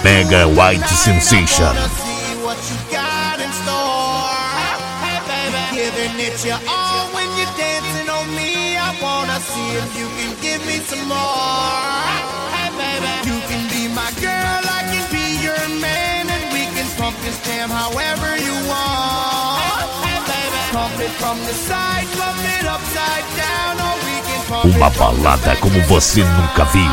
Mega White Sensation. Giving it your all when you're dancing on me. I wanna see if you can give me some more. Hey baby, you can be my girl, I can be your man, and we can pump this jam however you want. Hey baby, pump it from the side, pump it upside down, or we can pump Uma balada como você nunca viu.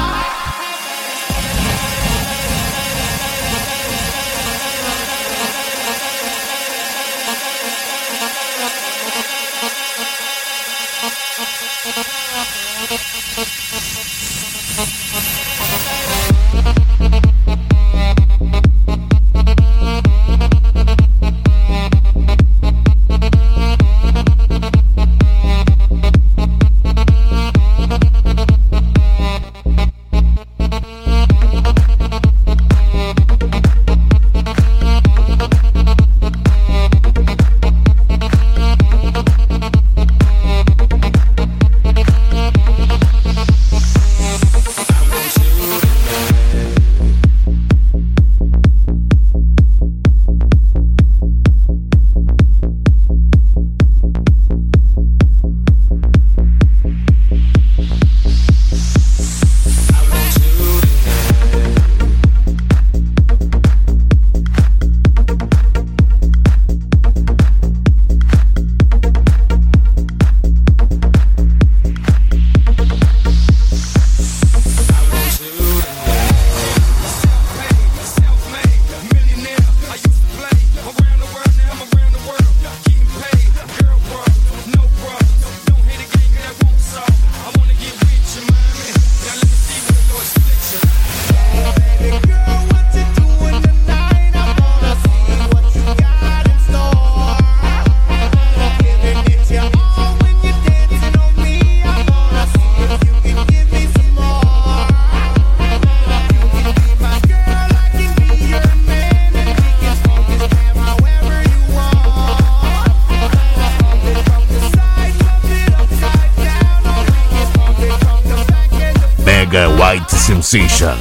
Mega White Sensation.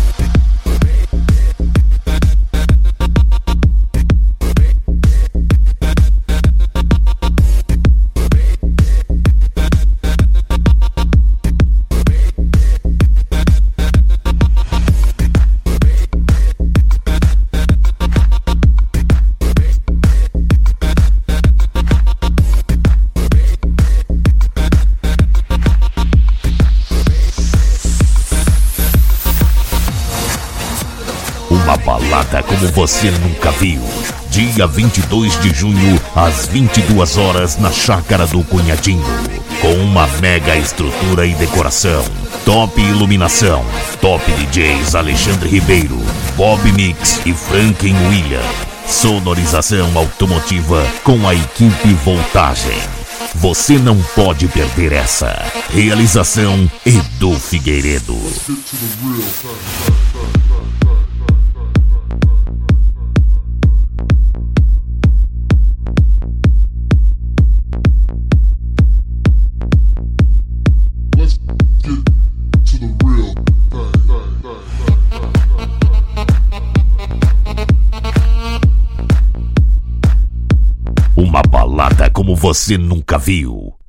Uma balada como você nunca viu. Dia 22 de junho, às 22 horas, na Chácara do Cunhadinho. Com uma mega estrutura e decoração. Top iluminação. Top DJs Alexandre Ribeiro, Bob Mix e Franklin William. Sonorização automotiva com a equipe Voltagem. Você não pode perder essa. Realização Edu Figueiredo. Uma balada como você nunca viu.